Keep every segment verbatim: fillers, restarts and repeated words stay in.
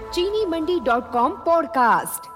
चीनी Mandi dot com podcast.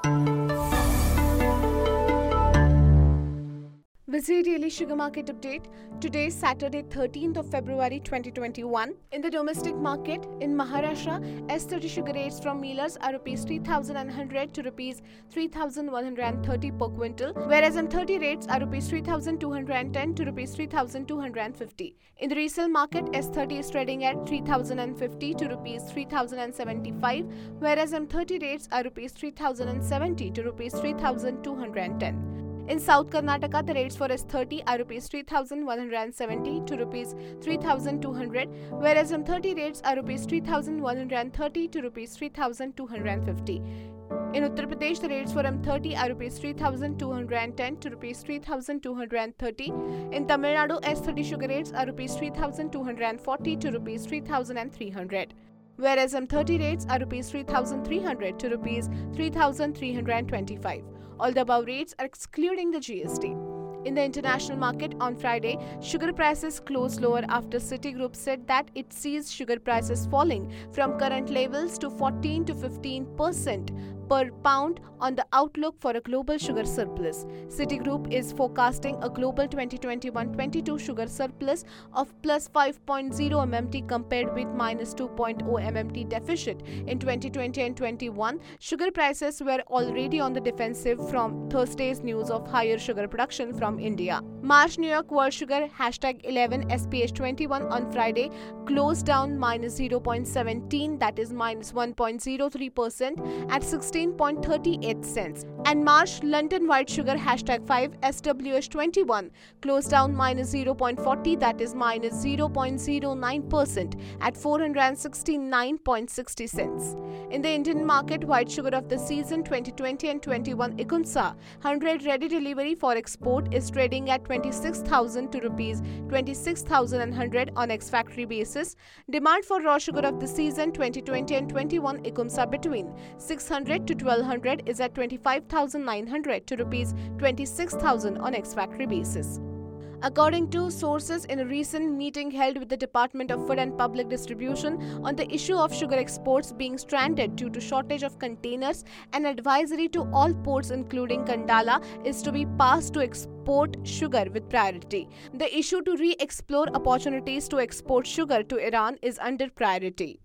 Visit Daily Sugar Market Update. Today is Saturday, thirteenth of February twenty twenty-one. In the domestic market, in Maharashtra, S thirty sugar rates from millers are rupees three thousand one hundred to rupees three thousand one hundred thirty per quintal, whereas M thirty rates are rupees three thousand two hundred ten to rupees three thousand two hundred fifty. In the resale market, S thirty is trading at three thousand fifty to rupees three thousand seventy-five, whereas M thirty rates are rupees three thousand seventy to rupees three thousand two hundred ten. In South Karnataka, the rates for S thirty are rupees three thousand one hundred seventy to rupees three thousand two hundred, whereas M thirty rates are rupees three thousand one hundred thirty to rupees three thousand two hundred fifty. In Uttar Pradesh, the rates for M thirty are rupees three thousand two hundred ten to rupees three thousand two hundred thirty. In Tamil Nadu, S thirty sugar rates are rupees three thousand two hundred forty to rupees three thousand three hundred. Whereas M thirty rates are rupees three thousand three hundred to rupees three thousand three hundred twenty-five. All the above rates are excluding the G S T. In the international market on Friday, sugar prices closed lower after Citigroup said that it sees sugar prices falling from current levels to fourteen to fifteen percent per pound on the outlook for a global sugar surplus. Citigroup is forecasting a global twenty twenty-one twenty-two sugar surplus of plus five point zero million metric tons compared with minus two point zero million metric tons deficit in twenty twenty and twenty-one. Sugar prices were already on the defensive from Thursday's news of higher sugar production from India. March New York World Sugar hashtag eleven S P H twenty-one on Friday closed down minus zero point one seven, that is minus one point zero three percent at sixteen point three eight cents. And March London White Sugar hashtag five S W H twenty-one closed down minus zero point four zero, that is minus zero point zero nine percent at four hundred sixty-nine point six zero cents. In the Indian market, white sugar of the season twenty twenty and twenty-one ICUMSA one hundred ready delivery for export is trading at twenty-six thousand to rupees twenty-six thousand one hundred on ex-factory basis. Demand for raw sugar of the season twenty twenty and twenty-one ICUMSA between six hundred to twelve hundred is at twenty-five thousand nine hundred to rupees twenty-six thousand on ex-factory basis. According to sources in a recent meeting held with the Department of Food and Public Distribution on the issue of sugar exports being stranded due to shortage of containers, an advisory to all ports including Kandala is to be passed to export sugar with priority. The issue to re-explore opportunities to export sugar to Iran is under priority.